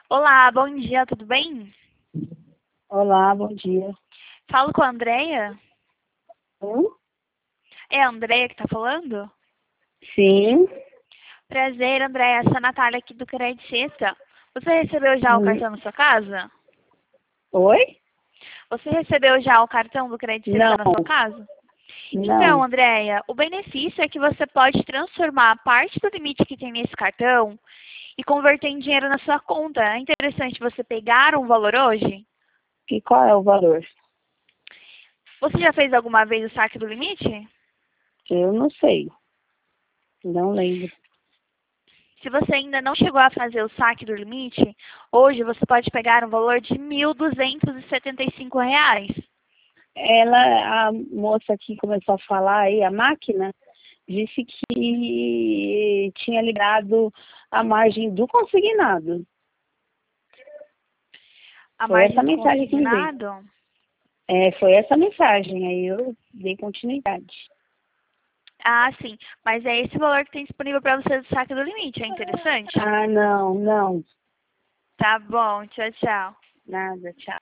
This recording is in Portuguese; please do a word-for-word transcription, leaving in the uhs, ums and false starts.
Olá, bom dia, tudo bem? Olá, bom dia. Falo com a Andrea? Hum? É a Andrea que tá falando? Sim. Prazer, Andrea. Essa é a Natália aqui do Crédito Sexta. Você recebeu já o Hum. cartão na sua casa? Oi? Você recebeu já o cartão do Crédito Sexta Não, na sua casa? Então, não. Andrea, o benefício é que você pode transformar parte do limite que tem nesse cartão e converter em dinheiro na sua conta. É interessante você pegar um valor hoje? E qual é o valor? Você já fez alguma vez o saque do limite? Eu não sei. Não lembro. Se você ainda não chegou a fazer o saque do limite, hoje você pode pegar um valor de mil duzentos e e setenta e cinco reais. Ela, a moça que começou a falar aí, a máquina, disse que tinha liberado a margem do consignado. A Foi margem essa do mensagem que me veio. consignado? É, foi essa mensagem. Aí eu dei continuidade. Ah, sim. Mas é esse valor que tem disponível para você do saque do limite. É interessante? Ah, não, não. Tá bom. Tchau, tchau. Nada, tchau.